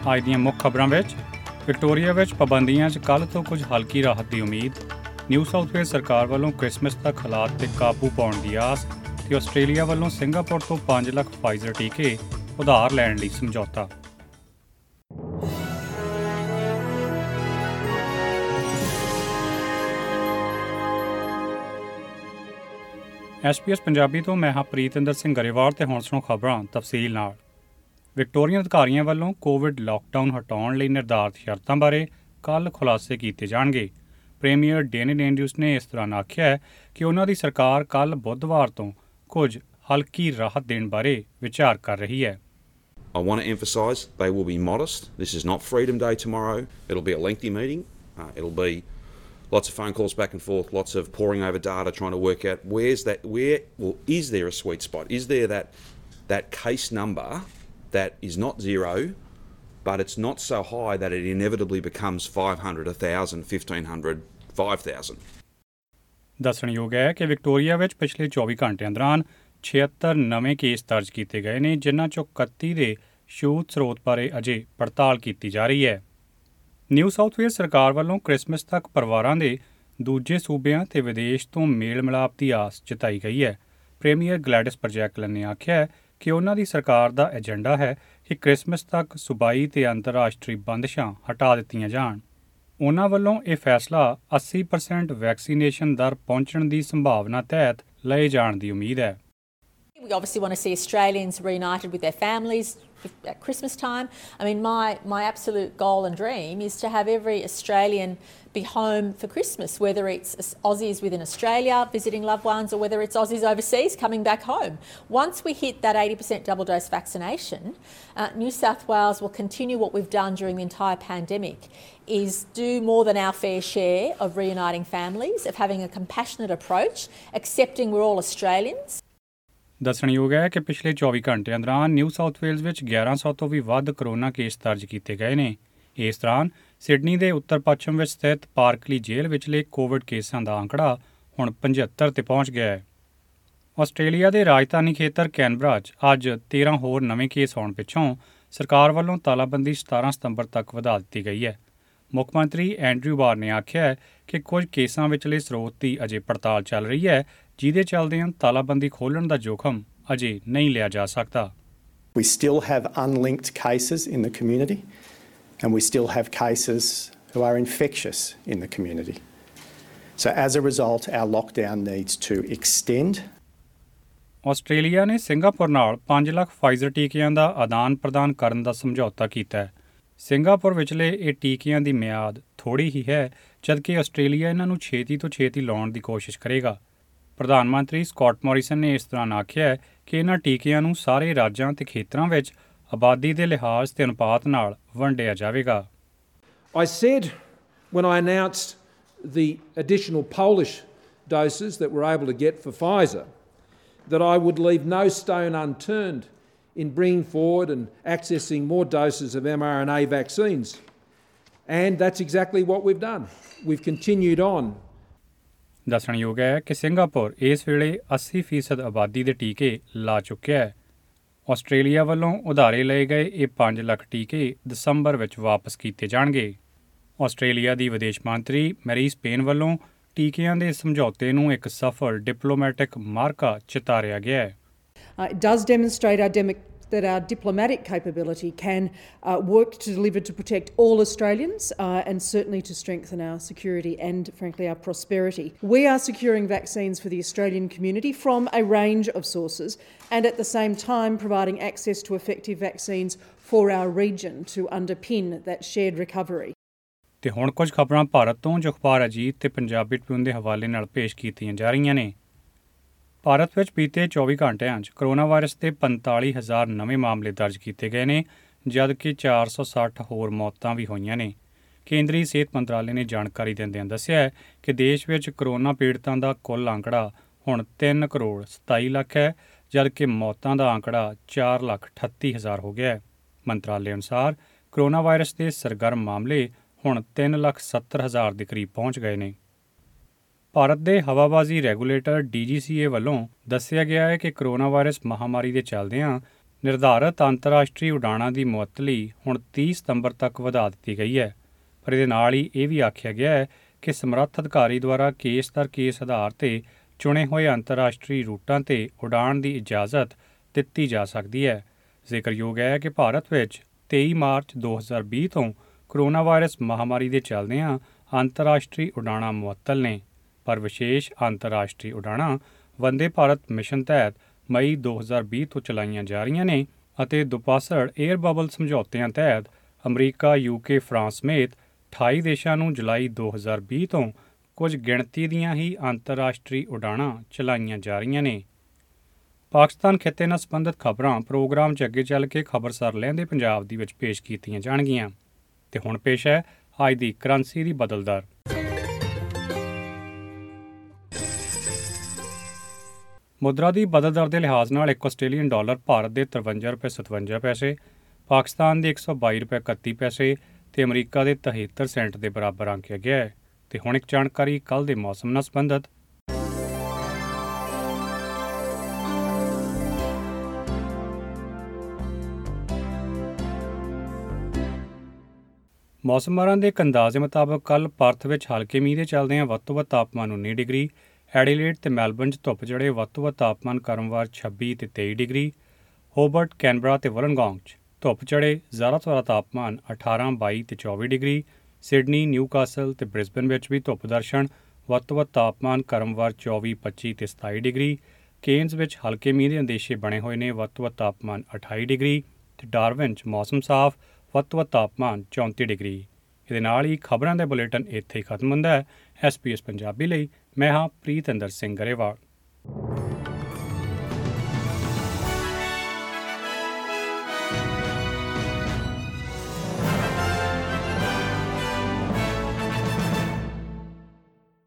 ਅੱਜ ਦੀਆਂ ਮੁੱਖ ਖਬਰਾਂ ਵਿੱਚ ਵਿਕਟੋਰੀਆ ਵਿੱਚ ਪਾਬੰਦੀਆਂ 'ਚ ਕੱਲ੍ਹ ਤੋਂ ਕੁਝ ਹਲਕੀ ਰਾਹਤ ਦੀ ਉਮੀਦ, ਨਿਊ ਸਾਊਥ ਵੇਲਜ਼ ਸਰਕਾਰ ਵੱਲੋਂ ਕ੍ਰਿਸਮਸ ਤੱਕ ਹਾਲਾਤ 'ਤੇ ਕਾਬੂ ਪਾਉਣ ਦੀ ਆਸ ਤੇ ਆਸਟ੍ਰੇਲੀਆ ਵੱਲੋਂ ਸਿੰਗਾਪੁਰ ਤੋਂ 5 ਲੱਖ ਫਾਈਜ਼ਰ ਟੀਕੇ ਉਧਾਰ ਲੈਣ ਲਈ ਸਮਝੌਤਾ। SBS ਪੰਜਾਬੀ ਤੋਂ ਮੈਂ ਹਾਂ ਪ੍ਰੀਤਿੰਦਰ ਸਿੰਘ ਗਰੇਵਾਲ ਤੇ ਹੁਣ ਸੁਣੋ ਖਬਰਾਂ ਤਫਸੀਲ ਨਾਲ। ਵਿਕਟੋਰੀਅਨ ਅਧਿਕਾਰੀਆਂ ਵੱਲੋਂ ਕੋਵਿਡ ਲਾਕਡਾਊਨ ਹਟਾਉਣ ਲਈ ਨਿਰਧਾਰਤ ਸ਼ਰਤਾਂ ਬਾਰੇ ਕੱਲ੍ਹ ਖੁਲਾਸੇ ਕੀਤੇ ਜਾਣਗੇ। ਪ੍ਰੀਮੀਅਰ ਡੇਨਿਨ ਐਂਡਰਿਊਜ਼ ਨੇ ਇਸ ਦੌਰਾਨ ਆਖਿਆ ਹੈ ਕਿ ਉਹਨਾਂ ਦੀ ਸਰਕਾਰ ਕੱਲ੍ਹ ਬੁੱਧਵਾਰ ਤੋਂ ਕੁਝ ਹਲਕੀ ਰਾਹਤ ਦੇਣ ਬਾਰੇ ਵਿਚਾਰ ਕਰ ਰਹੀ ਹੈ। I want to emphasise they will be modest. This is not Freedom Day tomorrow. It'll be a lengthy meeting. It'll be lots of phone calls back and forth, lots of poring over data, trying to work out is there a sweet spot? Is there that case number that is not zero, but it's not so high that it inevitably becomes 500, 1,000, 1,500, 5,000? ਦੱਸਣਯੋਗ ਹੈ ਕਿ Victoria ਵਿੱਚ ਪਿਛਲੇ 24 ਘੰਟਿਆਂ ਦੌਰਾਨ 76 ਨਵੇਂ case ਦਰਜ ਕੀਤੇ ਗਏ ਨੇ, ਜਿਨ੍ਹਾਂ 'ਚੋਂ 31 ਦੇ ਛੂਤ ਸਰੋਤ ਬਾਰੇ ਅਜੇ ਪੜਤਾਲ ਕੀਤੀ ਜਾ ਰਹੀ ਹੈ। ਨਿਊ ਸਾਊਥ ਵੇਲਜ਼ ਸਰਕਾਰ ਵੱਲੋਂ ਕ੍ਰਿਸਮਸ ਤੱਕ ਪਰਿਵਾਰਾਂ ਦੇ ਦੂਜੇ ਸੂਬਿਆਂ ਤੇ ਵਿਦੇਸ਼ ਤੋਂ ਮੇਲ ਮਿਲਾਪ ਦੀ ਆਸ ਜਤਾਈ ਗਈ ਹੈ। ਪ੍ਰੀਮੀਅਰ ਗਲੈਡਿਸ ਬਰਜੈਕਲਿਨ ਨੇ ਆਖਿਆ ਹੈ ਕਿ ਉਹਨਾਂ ਦੀ ਸਰਕਾਰ ਦਾ ਏਜੰਡਾ ਹੈ ਕਿ ਕ੍ਰਿਸਮਸ ਤੱਕ ਸੂਬਾਈ ਤੇ ਅੰਤਰਰਾਸ਼ਟਰੀ ਬੰਦਸ਼ਾਂ ਹਟਾ ਦਿੱਤੀਆਂ ਜਾਣ। ਉਹਨਾਂ ਵੱਲੋਂ ਇਹ ਫੈਸਲਾ 80% ਵੈਕਸੀਨੇਸ਼ਨ ਦਰ ਪਹੁੰਚਣ ਦੀ ਸੰਭਾਵਨਾ ਤਹਿਤ ਲਏ ਜਾਣ ਦੀ ਉਮੀਦ ਹੈ। We obviously want to see Australians reunited with their families at Christmas time. I mean, my absolute goal and dream is to have every Australian be home for Christmas, whether it's Aussies within Australia visiting loved ones or whether it's Aussies overseas coming back home. Once we hit that 80% double dose vaccination, New South Wales will continue what we've done during the entire pandemic, is do more than our fair share of reuniting families, of having a compassionate approach, accepting we're all Australians. ਦੱਸਣਯੋਗ ਹੈ ਕਿ ਪਿਛਲੇ 24 ਘੰਟਿਆਂ ਦੌਰਾਨ new south Wales ਵਿੱਚ 1100 ਤੋਂ ਵੀ ਵੱਧ corona case ਦਰਜ ਕੀਤੇ ਗਏ ਨੇ। ਇਸ ਦੌਰਾਨ ਸਿਡਨੀ ਦੇ ਉੱਤਰ ਪੱਛਮ ਵਿੱਚ ਸਥਿਤ ਪਾਰਕਲੀ ਜੇਲ੍ਹ ਵਿਚਲੇ ਕੋਵਿਡ ਕੇਸਾਂ ਦਾ ਅੰਕੜਾ ਹੁਣ 75 ਤੇ ਪਹੁੰਚ ਗਿਆ ਹੈ। ਆਸਟ੍ਰੇਲੀਆ ਦੇ ਰਾਜਧਾਨੀ ਖੇਤਰ ਕੈਨਬਰਾ 'ਚ ਅੱਜ 13 ਹੋਰ ਨਵੇਂ ਕੇਸ ਆਉਣ ਪਿੱਛੋਂ ਸਰਕਾਰ ਵੱਲੋਂ ਤਾਲਾਬੰਦੀ 17 ਸਤੰਬਰ ਤੱਕ ਵਧਾ ਦਿੱਤੀ ਗਈ ਹੈ। ਮੁੱਖ ਮੰਤਰੀ ਐਂਡਰਿਊ ਬਾਰ ਨੇ ਆਖਿਆ ਹੈ ਕਿ ਕੁਝ ਕੇਸਾਂ ਵਿਚਲੇ ਸਰੋਤ ਦੀ ਅਜੇ ਪੜਤਾਲ ਚੱਲ ਰਹੀ ਹੈ, ਜਿਹਦੇ ਚੱਲਦਿਆਂ ਤਾਲਾਬੰਦੀ ਖੋਲ੍ਹਣ ਦਾ ਜੋਖਮ ਅਜੇ ਨਹੀਂ ਲਿਆ ਜਾ ਸਕਦਾ। We still have unlinked cases in the community and we still have cases who are infectious in the community. So as a result, our lockdown needs to extend. Australia ਨੇ ਸਿੰਗਾਪੁਰ ਨਾਲ 5 ਲੱਖ ਫਾਈਜ਼ਰ ਟੀਕਿਆਂ ਦਾ ਆਦਾਨ ਪ੍ਰਦਾਨ ਕਰਨ ਦਾ ਸਮਝੌਤਾ ਕੀਤਾ ਹੈ। Singapore ਵਿਚਲੇ ਇਹ ਟੀਕਿਆਂ ਦੀ ਮਿਆਦ ਥੋੜ੍ਹੀ ਹੀ ਹੈ, ਜਦਕਿ ਆਸਟ੍ਰੇਲੀਆ ਇਹਨਾਂ ਨੂੰ ਛੇਤੀ ਤੋਂ ਛੇਤੀ ਲਾਉਣ ਦੀ ਕੋਸ਼ਿਸ਼ ਕਰੇਗਾ। ਪ੍ਰਧਾਨ ਮੰਤਰੀ ਸਕਾਟ ਮੋਰੀਸਨ ਨੇ ਇਸ ਦੌਰਾਨ ਆਖਿਆ ਹੈ ਕਿ ਇਹਨਾਂ ਟੀਕਿਆਂ ਨੂੰ ਸਾਰੇ ਰਾਜਾਂ ਤੇ ਖੇਤਰਾਂ ਵਿੱਚ ਆਬਾਦੀ ਦੇ ਲਿਹਾਜ਼ ਤੇ ਅਨੁਪਾਤ ਨਾਲ ਵੰਡਿਆ ਜਾਵੇਗਾ। I said when I announced the additional Polish doses that we're able to get for Pfizer that I would leave no stone unturned in bringing forward and accessing more doses of mRNA vaccines. And that's exactly what we've done. We've continued on. ਦੱਸਣਯੋਗ ਹੈ ਕਿ Singapore ਇਸ ਵੇਲੇ 80% ਆਬਾਦੀ ਦੇ ਟੀਕੇ ਲਾ ਚੁੱਕਿਆ ਹੈ। ਆਸਟ੍ਰੇਲੀਆ ਵੱਲੋਂ ਉਧਾਰੇ ਲਏ ਗਏ ਇਹ 5 ਲੱਖ ਟੀਕੇ ਦਸੰਬਰ ਵਿੱਚ ਵਾਪਸ ਕੀਤੇ ਜਾਣਗੇ। ਆਸਟ੍ਰੇਲੀਆ ਦੀ ਵਿਦੇਸ਼ ਮੰਤਰੀ ਮੈਰੀਸ ਪੇਨ ਵੱਲੋਂ ਟੀਕਿਆਂ ਦੇ ਸਮਝੌਤੇ ਨੂੰ ਇੱਕ ਸਫਲ ਡਿਪਲੋਮੈਟਿਕ ਮਾਰਕਾ ਚਿਤਾਰਿਆ ਗਿਆ ਹੈ। It does demonstrate that our diplomatic capability can work to deliver to protect all Australians and certainly to strengthen our security and, frankly, our prosperity. We are securing vaccines for the Australian community from a range of sources and at the same time providing access to effective vaccines for our region to underpin that shared recovery. ਤੇ ਹੁਣ ਕੁਝ ਖਬਰਾਂ ਭਾਰਤ ਤੋਂ ਜੋ ਅਖਬਾਰ ਅਜੀਤ ਤੇ Punjabi Tribune ਦੇ ਹਵਾਲੇ ਨਾਲ ਪੇਸ਼ ਕੀਤੀਆਂ ਜਾ ਰਹੀਆਂ ਨੇ। ਭਾਰਤ ਵਿੱਚ ਬੀਤੇ 24 ਘੰਟਿਆਂ 'ਚ ਕਰੋਨਾ ਵਾਇਰਸ ਦੇ 45,000 ਨਵੇਂ ਮਾਮਲੇ ਦਰਜ ਕੀਤੇ ਗਏ ਨੇ, ਜਦਕਿ 460 ਹੋਰ ਮੌਤਾਂ ਵੀ ਹੋਈਆਂ ਨੇ। ਕੇਂਦਰੀ ਸਿਹਤ ਮੰਤਰਾਲੇ ਨੇ ਜਾਣਕਾਰੀ ਦਿੰਦਿਆਂ ਦੱਸਿਆ ਹੈ ਕਿ ਦੇਸ਼ ਵਿੱਚ ਕਰੋਨਾ ਪੀੜਤਾਂ ਦਾ ਕੁੱਲ ਅੰਕੜਾ ਹੁਣ 3 ਕਰੋੜ 27 ਲੱਖ ਹੈ, ਜਦਕਿ ਮੌਤਾਂ ਦਾ ਅੰਕੜਾ 4,38,000 ਹੋ ਗਿਆ ਹੈ। ਮੰਤਰਾਲੇ ਅਨੁਸਾਰ ਕਰੋਨਾ ਵਾਇਰਸ ਦੇ ਸਰਗਰਮ ਮਾਮਲੇ ਹੁਣ 3,70,000 ਦੇ ਕਰੀਬ ਪਹੁੰਚ ਗਏ ਨੇ। ਭਾਰਤ ਦੇ ਹਵਾਬਾਜ਼ੀ ਰੈਗੂਲੇਟਰ DGCA ਵੱਲੋਂ ਦੱਸਿਆ ਗਿਆ ਹੈ ਕਿ ਕਰੋਨਾ ਵਾਇਰਸ ਮਹਾਮਾਰੀ ਦੇ ਚੱਲਦਿਆਂ ਨਿਰਧਾਰਤ ਅੰਤਰਰਾਸ਼ਟਰੀ ਉਡਾਣਾਂ ਦੀ ਮੁਅੱਤਲੀ ਹੁਣ 30 ਸਤੰਬਰ ਤੱਕ ਵਧਾ ਦਿੱਤੀ ਗਈ ਹੈ, ਪਰ ਇਹਦੇ ਨਾਲ ਹੀ ਇਹ ਵੀ ਆਖਿਆ ਗਿਆ ਹੈ ਕਿ ਸਮਰੱਥ ਅਧਿਕਾਰੀ ਦੁਆਰਾ ਕੇਸ ਦਰ ਕੇਸ ਆਧਾਰ 'ਤੇ ਚੁਣੇ ਹੋਏ ਅੰਤਰਰਾਸ਼ਟਰੀ ਰੂਟਾਂ 'ਤੇ ਉਡਾਣ ਦੀ ਇਜਾਜ਼ਤ ਦਿੱਤੀ ਜਾ ਸਕਦੀ ਹੈ। ਜ਼ਿਕਰਯੋਗ ਹੈ ਕਿ ਭਾਰਤ ਵਿੱਚ 23 ਮਾਰਚ 2020 ਤੋਂ ਕਰੋਨਾ ਵਾਇਰਸ ਮਹਾਮਾਰੀ ਦੇ ਚੱਲਦਿਆਂ ਅੰਤਰਰਾਸ਼ਟਰੀ ਉਡਾਣਾਂ ਮੁਅੱਤਲ ਨੇ, ਪਰ ਵਿਸ਼ੇਸ਼ ਅੰਤਰਰਾਸ਼ਟਰੀ ਉਡਾਣਾਂ ਵੰਦੇ ਭਾਰਤ ਮਿਸ਼ਨ ਤਹਿਤ ਮਈ 2020 ਤੋਂ ਚਲਾਈਆਂ ਜਾ ਰਹੀਆਂ ਨੇ ਅਤੇ ਦੁਪਾਸੜ ਏਅਰ ਬਬਲ ਸਮਝੌਤਿਆਂ ਤਹਿਤ ਅਮਰੀਕਾ, UK, ਫਰਾਂਸ ਸਮੇਤ 28 ਦੇਸ਼ਾਂ ਨੂੰ ਜੁਲਾਈ 2020 ਤੋਂ ਕੁਝ ਗਿਣਤੀ ਦੀਆਂ ਹੀ ਅੰਤਰਰਾਸ਼ਟਰੀ ਉਡਾਣਾਂ ਚਲਾਈਆਂ ਜਾ ਰਹੀਆਂ ਨੇ। ਪਾਕਿਸਤਾਨ ਖਿੱਤੇ ਨਾਲ ਸੰਬੰਧਿਤ ਖਬਰਾਂ ਪ੍ਰੋਗਰਾਮ 'ਚ ਅੱਗੇ ਚੱਲ ਕੇ ਖਬਰਸਾਰ ਲਹਿੰਦੇ ਪੰਜਾਬ ਦੀ ਵਿੱਚ ਪੇਸ਼ ਕੀਤੀਆਂ ਜਾਣਗੀਆਂ। ਤੇ ਹੁਣ ਪੇਸ਼ ਹੈ ਅੱਜ ਦੀ ਕਰੰਸੀ ਦੀ ਬਦਲ ਦਰ। ਮੁਦਰਾ ਦੀ ਬਦਲ ਦਰ ਦੇ ਲਿਹਾਜ਼ ਨਾਲ ਇੱਕ ਆਸਟ੍ਰੇਲੀਅਨ ਡਾਲਰ ਭਾਰਤ ਦੇ 53.57 ਰੁਪਏ, ਪਾਕਿਸਤਾਨ ਦੇ 122.31 ਰੁਪਏ ਤੇ ਅਮਰੀਕਾ ਦੇ 73 ਸੈਂਟ ਦੇ ਬਰਾਬਰ ਆਂਕਿਆ ਗਿਆ ਹੈ। ਤੇ ਹੁਣ ਇੱਕ ਜਾਣਕਾਰੀ ਕੱਲ੍ਹ ਦੇ ਮੌਸਮ ਨਾਲ ਸੰਬੰਧਿਤ। ਮੌਸਮ ਮਾਹਰਾਂ ਦੇ ਇੱਕ ਅੰਦਾਜ਼ੇ ਮੁਤਾਬਕ ਕੱਲ੍ਹ ਪਰਥ ਵਿੱਚ ਹਲਕੇ ਮੀਂਹ ਦੇ ਚੱਲਦਿਆਂ ਵੱਧ ਤੋਂ ਵੱਧ ਤਾਪਮਾਨ 19 ਡਿਗਰੀ, ਐਡੀਲੇਡ ਤੇ ਮੈਲਬਰਨ 'ਚ ਧੁੱਪ ਚੜ੍ਹੇ ਵੱਧ ਤੋਂ ਵੱਧ ਤਾਪਮਾਨ ਕਰਮਵਾਰ 26 ਤੇ 23 ਡਿਗਰੀ, ਹੋਬਰਟ, ਕੈਨਬਰਾ ਤੇ ਵਲਨਗੌਂਗ 'ਚ ਧੁੱਪ ਚੜ੍ਹੇ ਜ਼ਿਆਦਾ ਤੋਂ ਜ਼ਿਆਦਾ ਤਾਪਮਾਨ 18, 22 ਤੇ 24 ਡਿਗਰੀ, ਸਿਡਨੀ, ਨਿਊਕਾਸਲ ਤੇ ਬ੍ਰਿਸਬਨ ਵਿੱਚ ਵੀ ਧੁੱਪ ਦਰਸ਼ਨ ਵੱਧ ਤੋਂ ਵੱਧ ਤਾਪਮਾਨ ਕਰਮਵਾਰ 24, 25 ਤੇ 27 ਡਿਗਰੀ, ਕੇਨਜ਼ ਵਿੱਚ ਹਲਕੇ ਮੀਂਹ ਦੇ ਅੰਦੇਸ਼ੇ ਬਣੇ ਹੋਏ ਨੇ ਵੱਧ ਤੋਂ ਵੱਧ ਤਾਪਮਾਨ 28 ਡਿਗਰੀ ਤੇ ਡਾਰਵਿਨ 'ਚ ਮੌਸਮ ਸਾਫ਼ ਵੱਧ ਤੋਂ ਵੱਧ ਤਾਪਮਾਨ 34 ਡਿਗਰੀ। ਇਹਦੇ ਨਾਲ ਹੀ ਖਬਰਾਂ ਦਾ ਬੁਲੇਟਿਨ ਇੱਥੇ ਹੀ ਖਤਮ ਹੁੰਦਾ ਹੈ। SBS ਪੰਜਾਬੀ ਲਈ ਮੈਂ ਹਾਂ ਪ੍ਰੀਤਿੰਦਰ ਸਿੰਘ ਗਰੇਵਾਲ।